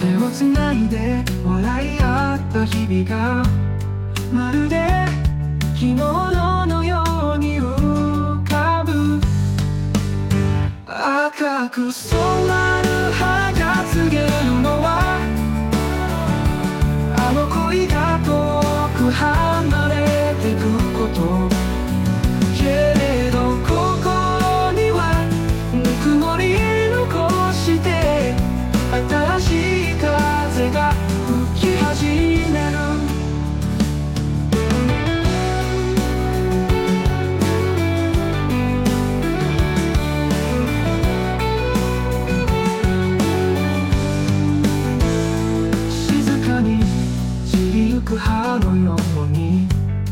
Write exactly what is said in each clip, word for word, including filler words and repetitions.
手をつないで笑い合った日々がまるで昨日のように浮かぶ。赤く染まる葉が告げるのはあの恋が遠く離れてくこと。けれど心にはぬくもり残して新しい風が吹き始める。静かに散りゆく葉のように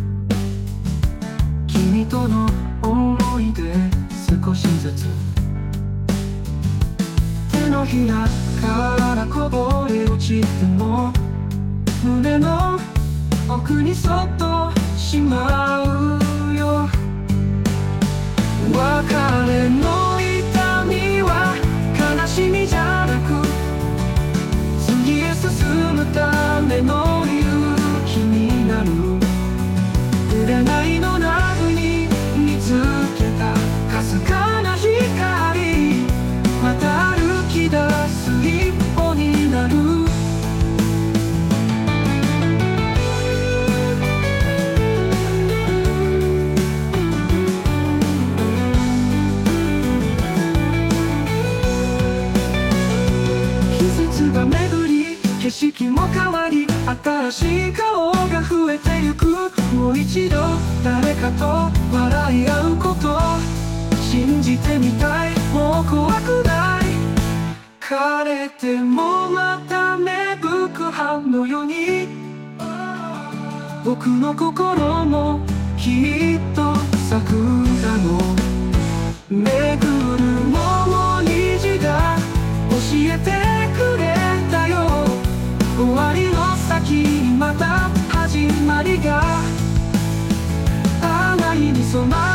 君との思い出少しずつ手のひらからこぼれ落ちても胸の奥にそっとしまうよ。別れの痛みは悲しみじゃなく次へ進むための勇気になる。占いの謎に見つけたかすかな光、また歩き出す一歩になる。季節が巡り景色も変わり新しい顔が増えてゆく。もう一度誰かと笑い合うこと信じてみたい。もう怖くない。枯れてもまた芽吹く葉のように僕の心もきっと桜のめぐるも虹が教えてくれたよ。終わりの先にまた始まりが愛に染まる